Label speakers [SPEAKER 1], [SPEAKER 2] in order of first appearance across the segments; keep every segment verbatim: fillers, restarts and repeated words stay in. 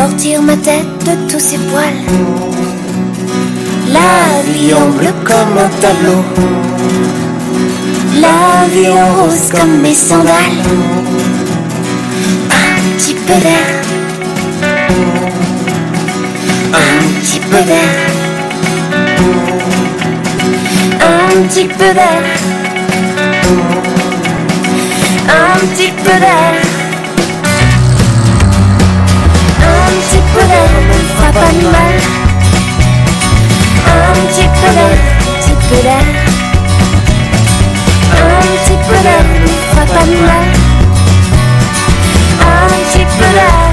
[SPEAKER 1] sortir ma tête de tous ces poils. La vie en bleu comme un tableau, la vie en rose comme mes sandales. Un petit peu d'air, un petit peu d'air, un petit peu d'air, un petit peu d'air. Un petit peu d'air ne fera pas de mal. Un petit peu d'air, petit peu d'air. Un petit peu d'air ne fera pas de mal. Un petit peu d'air.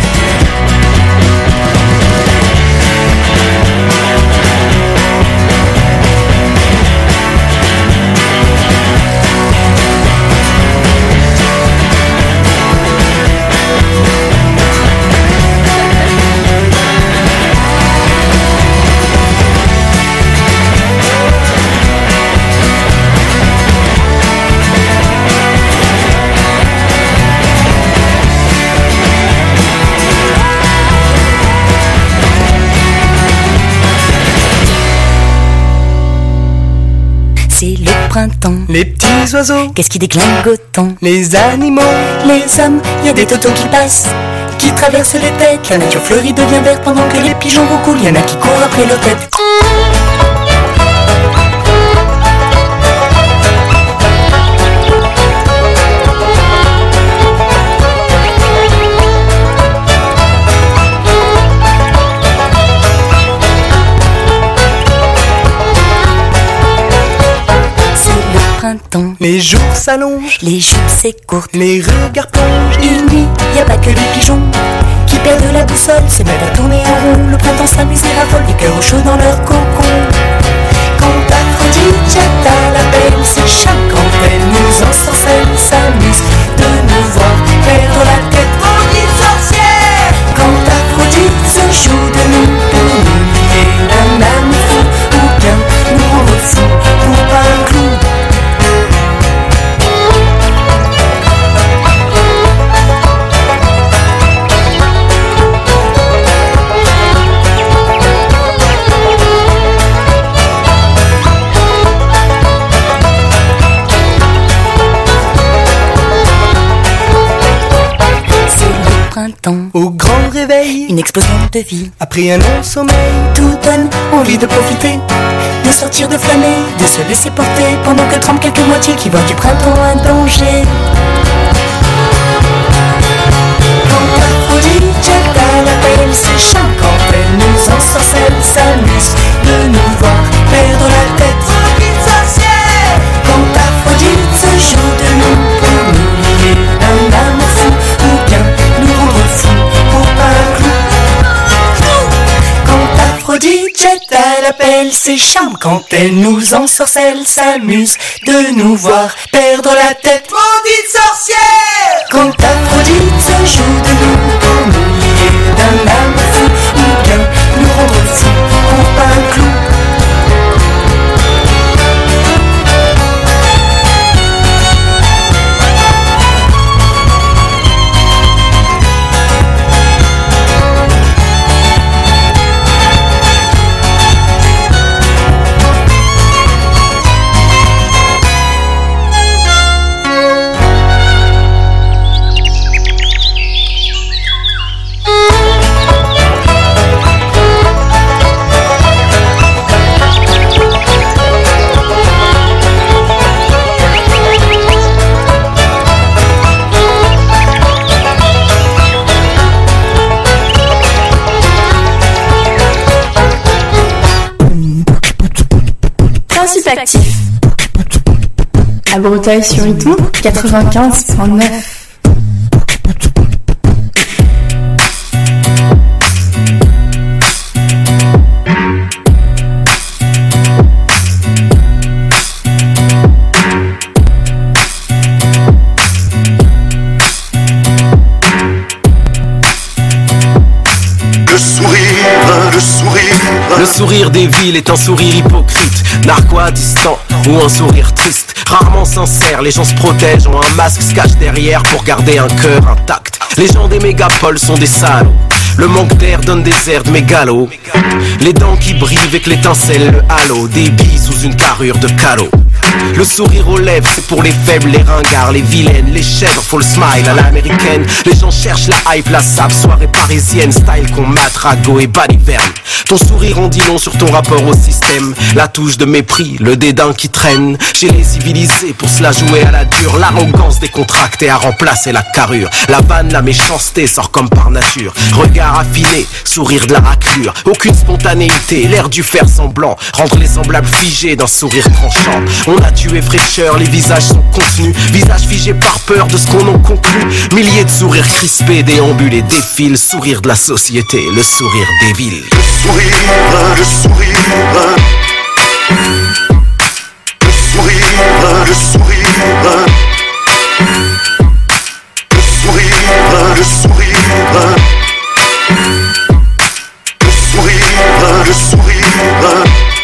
[SPEAKER 2] C'est le printemps,
[SPEAKER 3] les petits oiseaux,
[SPEAKER 2] qu'est-ce qui déclingue autant?
[SPEAKER 3] Les animaux,
[SPEAKER 2] les hommes, y a des totos qui passent, qui traversent les têtes. La nature fleurit devient verte pendant que les pigeons roucoulent. Y en a qui courent après leur tête.
[SPEAKER 3] Les jours s'allongent,
[SPEAKER 2] les jours s'écourtent,
[SPEAKER 3] les regards plongent.
[SPEAKER 2] Il nuit, y a pas que les pigeons qui perdent la boussole, se mettent à tourner en rond. Le printemps s'amuse et raffole, les cœurs au chaud dans leur cocon. Quand Aphrodite jette à la belle ses charmes, quand elle nous ensorcelle, s'amuse de nous voir perdre la tête. Maudite sorcière! Quand Aphrodite se joue de nous pour nous lier d'un amour fou, ou bien nous rendre fous pour pas un clou.
[SPEAKER 3] Au grand réveil,
[SPEAKER 2] une explosion de vie.
[SPEAKER 3] Après un long sommeil,
[SPEAKER 2] tout donne envie de profiter, de sortir, de flâner, de se laisser porter, pendant que tremblent quelques moitiés qui voient du printemps un danger. Quand Aphrodite jette à la belle ses charmes, quand elle nous ensorcelle, s'amuse de nous voir perdre la tête. Maudite sorcière! Quand Aphrodite se joue de nous pour nous lier d'un amour fou, ou bien nous rendre fous pour pas un clou. Quand Aphrodite jette à la belle ses charmes, quand elle nous ensorcelle, s'amuse de nous voir perdre la tête. Maudite sorcière! Quand Aphrodite se joue de nous pour nous lier d'un amour fou, ou bien nous rendre fous pour pas un clou.
[SPEAKER 4] Actif à Breteuil-sur-Iton quatre-vingt-quinze point neuf.
[SPEAKER 5] Le sourire, le sourire.
[SPEAKER 6] Le sourire des villes est un sourire hypocrite, narquois, distant ou un sourire triste. Rarement sincère, les gens se protègent, ont un masque, se cachent derrière pour garder un cœur intact. Les gens des mégapoles sont des salauds, Le manque d'air donne des airs de mégalo. Les dents qui brillent avec l'étincelle, le halo. Des billes sous une carrure de cadeau. Le sourire aux lèvres, c'est pour les faibles, les ringards, les vilaines, les chèvres, faut le smile à l'américaine. Les gens cherchent la hype, la sable, soirée parisienne, style qu'on mate, ragot et baliverne. Ton sourire en dit long sur ton rapport au système. La touche de mépris, le dédain qui traîne. Chez les civilisés, pour se la jouer à la dure. L'arrogance décontractée a remplacé la carrure. La vanne, la méchanceté sort comme par nature. Regard affiné, sourire de la raclure. Aucune spontanéité, l'air du faire semblant. Rendre les semblables figés d'un sourire tranchant. On a tué fraîcheur, les visages sont contenus. Visages figés par peur de ce qu'on en conclut. Milliers de sourires crispés déambulent et défilent. Sourire de la société, le sourire des villes.
[SPEAKER 5] Le sourire, le sourire. Le sourire, le sourire. Le sourire, le sourire. Le sourire, le sourire.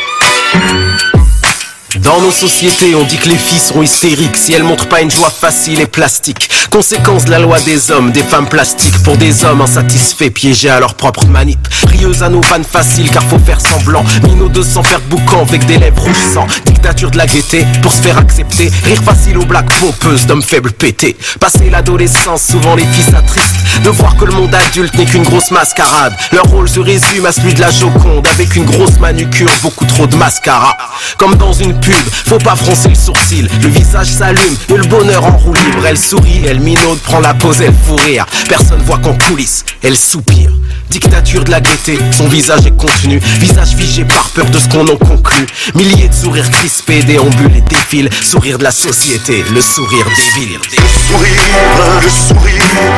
[SPEAKER 6] Dans nos sociétés, on dit que les filles seront hystériques si elles montrent pas une joie facile et plastique. Conséquence de la loi des hommes, des femmes plastiques. Pour des hommes insatisfaits, piégés à leur propre manip. Rieuses à nos vannes faciles car faut faire semblant. Minaudeuses sans faire de boucan avec des lèvres rouges sang. Dictature de la gaieté pour se faire accepter. Rire facile aux blagues pompeuses d'hommes faibles pétés. Passer l'adolescence, souvent les filles s'attristent de voir que le monde adulte n'est qu'une grosse mascarade. Leur rôle se résume à celui de la Joconde avec une grosse manucure, beaucoup trop de mascara. Comme dans une pub, faut pas froncer le sourcil. Le visage s'allume et le bonheur en roue libre. Elle sourit, elle minaude, prend la pose, elle fout rire. Personne voit qu'en coulisses, elle soupire. Dictature de la gaieté, son visage est contenu. Visage figé par peur de ce qu'on en conclut. Milliers de sourires crispés déambulent et défilent. Sourire de la société, le sourire des villes.
[SPEAKER 5] Le sourire, le sourire.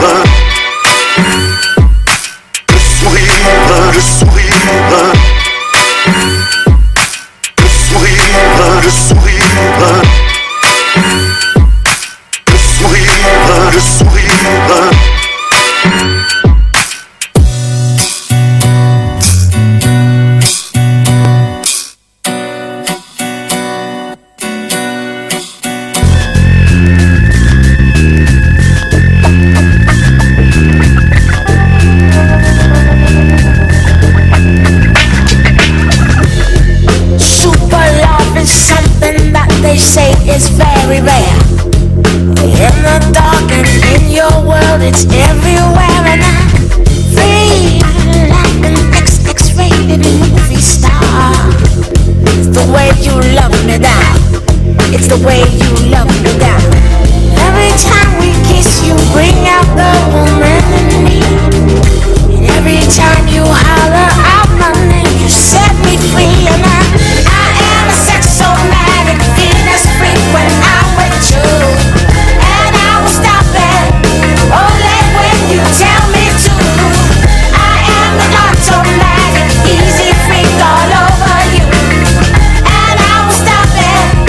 [SPEAKER 5] Le sourire, le sourire. Le sourire, le sourire. Le sourire, le sourire.
[SPEAKER 2] They say it's very rare. In the dark and in your world, it's everywhere. And I'm free like an X X-rated movie star. It's the way you love me down. It's the way you love me down. Every time we kiss, you bring out the woman in me. And every time you holler out my name, you set me free. And I, I am a sexomatic Venus freak when I'm with you. And I will stop it only when you tell me to. I am an automatic easy freak all over you. And I will stop it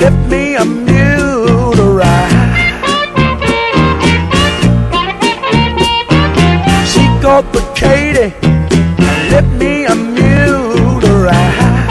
[SPEAKER 7] left me a mule to ride. She called for Katie and left me a mule to ride.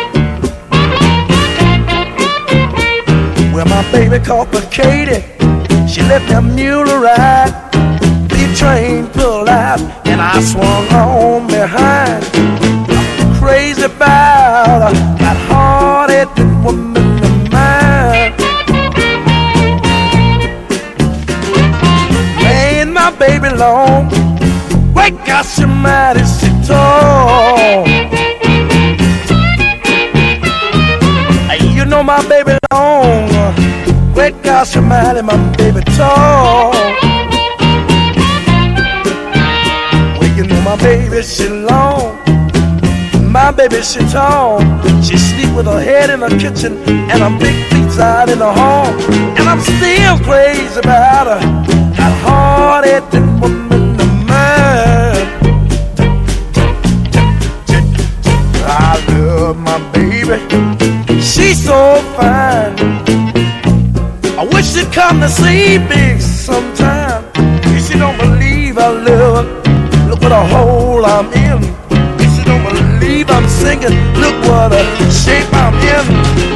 [SPEAKER 7] Well, my baby called for Katie, she left me a mule to ride. The train pulled out and I swung on behind. I'm crazy about that hard-headed woman of mine. Laying my baby long, wake up, she mighty she tall. You know my baby long, wake up, she mighty, my baby tall. You know my baby, she long, my baby, she tall. She sleep with her head in the kitchen and her big feet out in the hall. And I'm still crazy about her, that hard-headed woman of mine. I love my baby, she's so fine. I wish she'd come to see me sometime. If she don't believe I love her, look what a hole I'm in. If you don't believe I'm singing, look what a shape I'm in.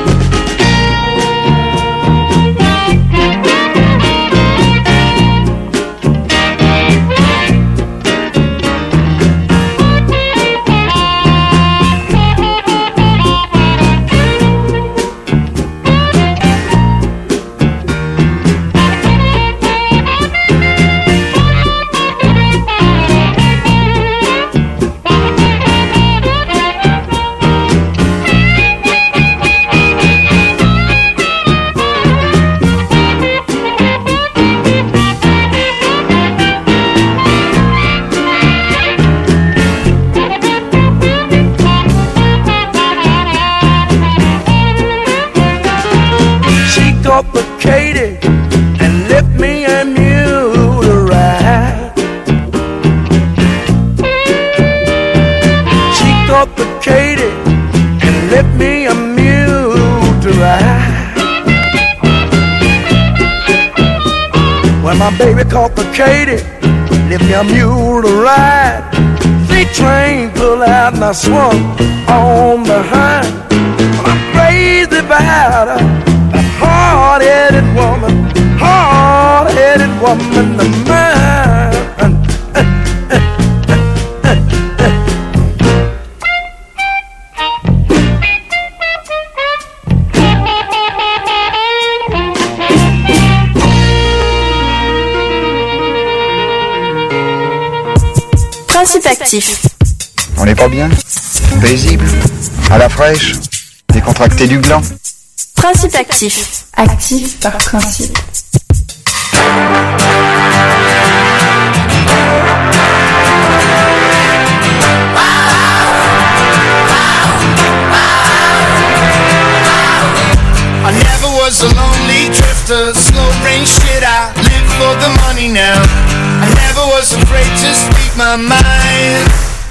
[SPEAKER 7] Katie and left me a mule to ride. She caught the Katie and left me a mule to ride. When my baby caught the Katie, left me a mule to ride. The train pulled out and I swung on behind. Well, I'm crazy about her, hard-headed woman, hard-headed woman of mine.
[SPEAKER 4] Principe actif.
[SPEAKER 8] On n'est pas bien? Paisible? À la fraîche? Décontracté du gland?
[SPEAKER 4] Principe actif. Actif par principe.
[SPEAKER 9] I never was a lonely drifter, slow brain shit, I live for the money now. I never was afraid to speak my mind.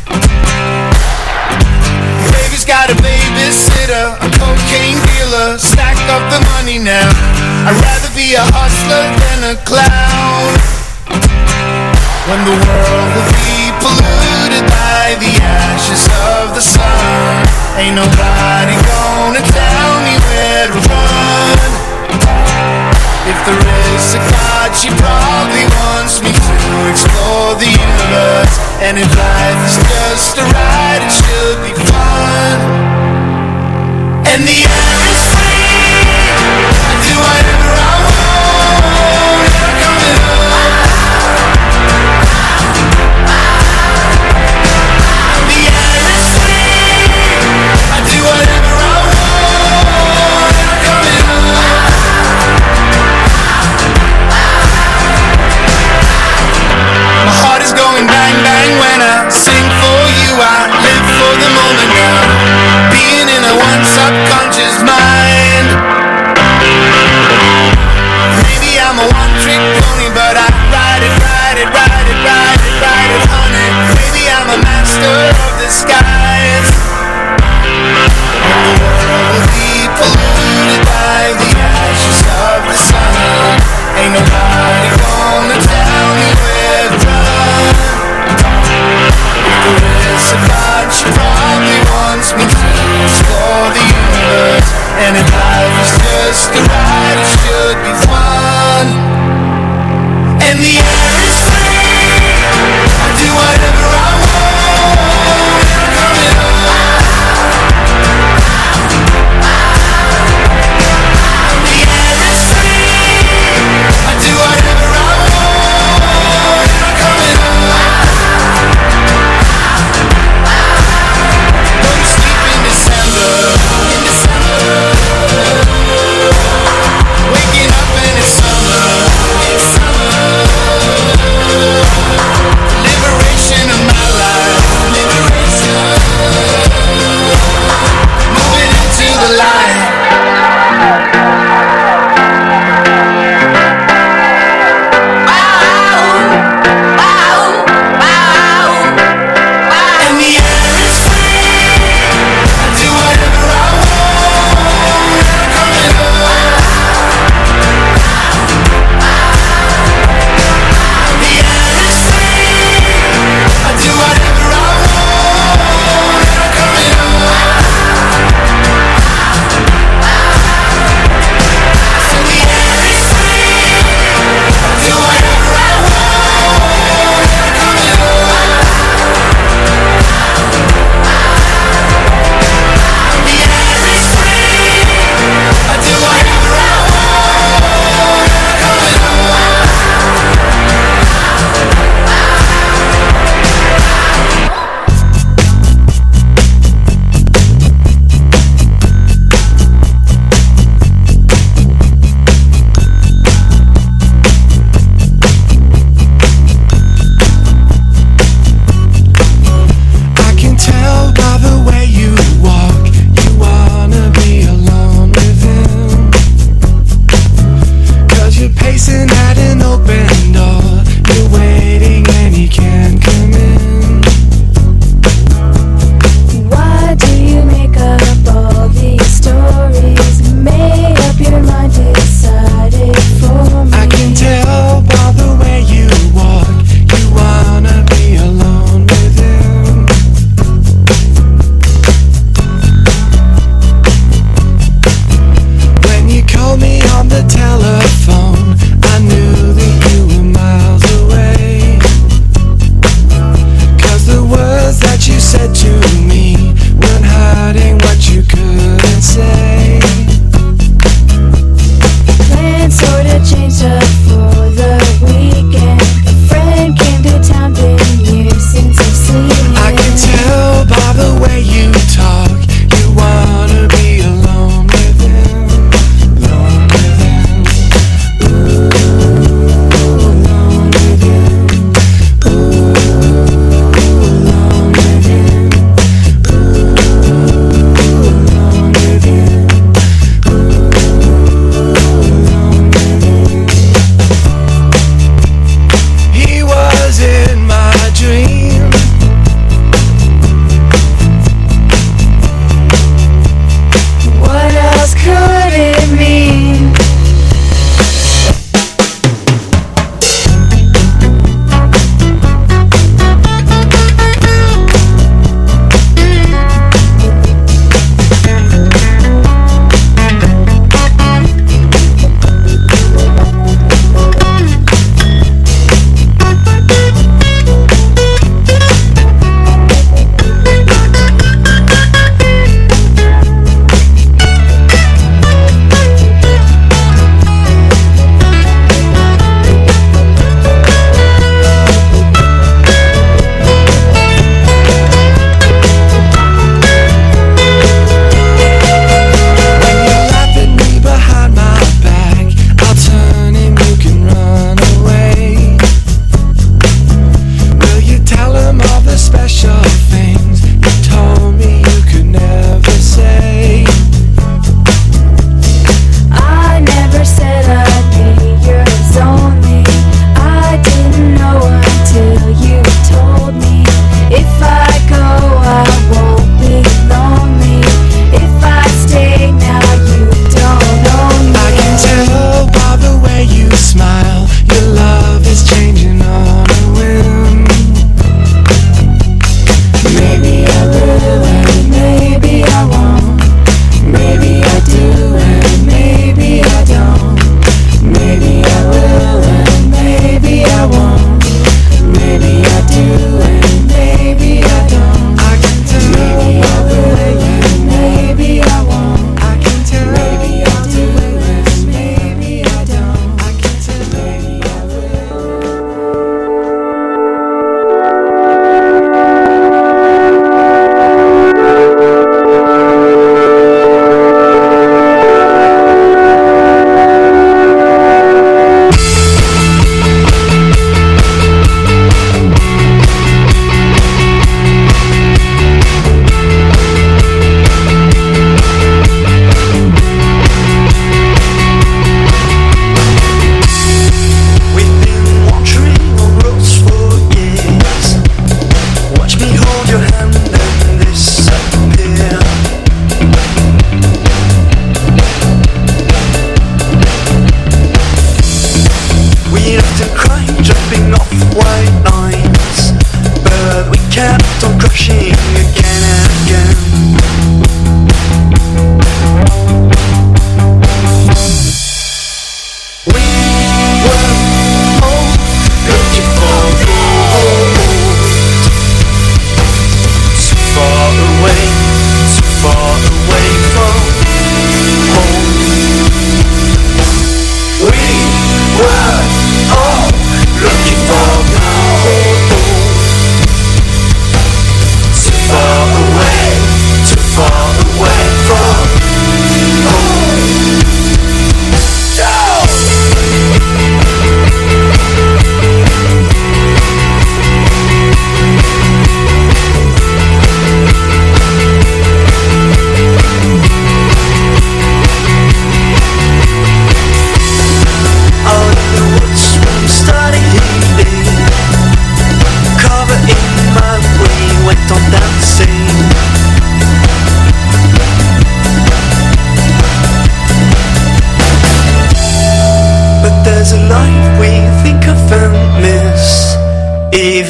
[SPEAKER 9] Baby's got a babysitter, a cocaine dealer, stack up the money now. I'd rather be a hustler than a clown. When the world will be polluted by the ashes of the sun, ain't nobody gonna tell me where to run. If there is a God, she probably wants me to explore the universe. And if life is just a ride, it should be fun. And the air is free, I do whatever I want, never coming up. The air is free, I do whatever I want, never coming up. My heart is going bang bang when I sing for you. I live for the moment now, being in a one subconscious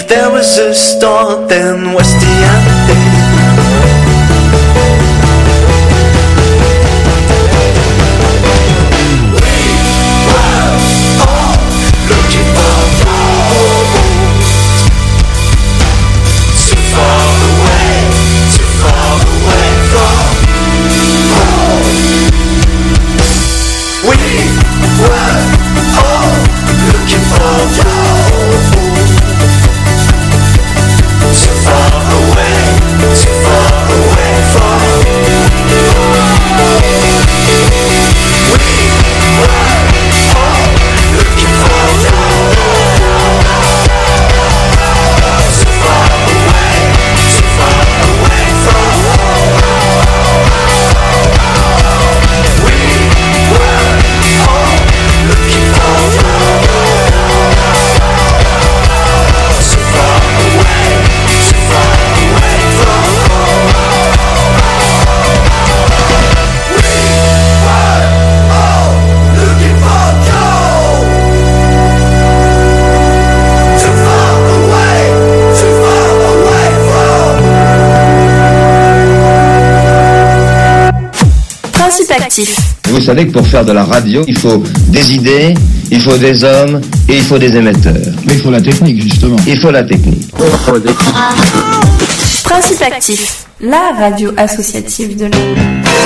[SPEAKER 3] If there was a star, then what's the end?
[SPEAKER 10] Actif. Vous savez que pour faire de la radio, il faut des idées, il faut des hommes et il faut des émetteurs.
[SPEAKER 11] Mais il faut la technique, justement.
[SPEAKER 10] Il faut la technique.
[SPEAKER 4] Principe Actif, la radio associative de l'A.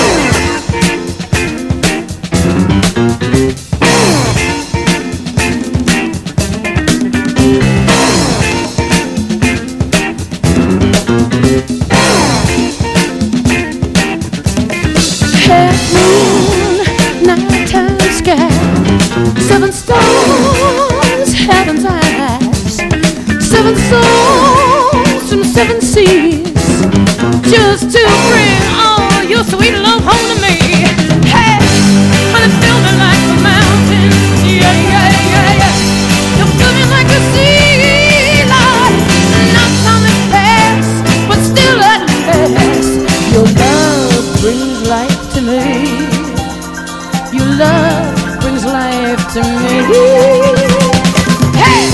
[SPEAKER 12] Seven stars, heaven's eyes. Seven souls from seven seas. Just to bring all your sweet love home to me. Hey, when it feels me like the mountains. Yeah, yeah, yeah, yeah. You feel me like the sea, Lord. Not time to pass, but still at last. Your love brings life to me. Your love brings life to me. Hey!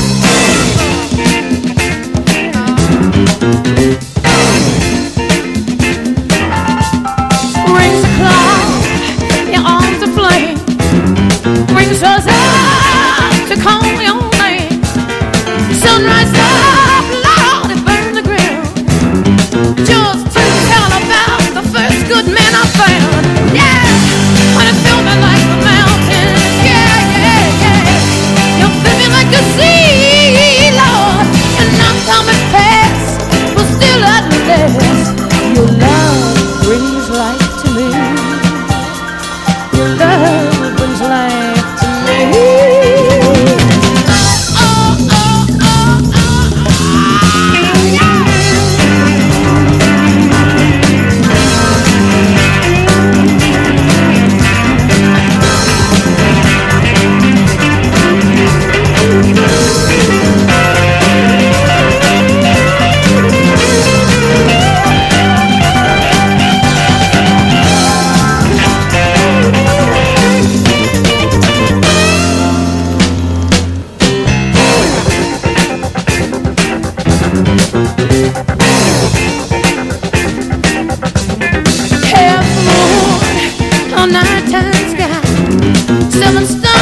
[SPEAKER 12] Rings a cloud, your arms are flame. Brings us up to call your name. Sunrise up, Lord, it burned the ground. Just to tell about the first good man I found. Yeah! When it filled me like the mountain. Yeah, yeah, yeah. You feel me like a sea, Lord. And now time has passed, but still at last, your love brings life to me. Your love brings life to me. Half moon on nighttime sky, seven stars.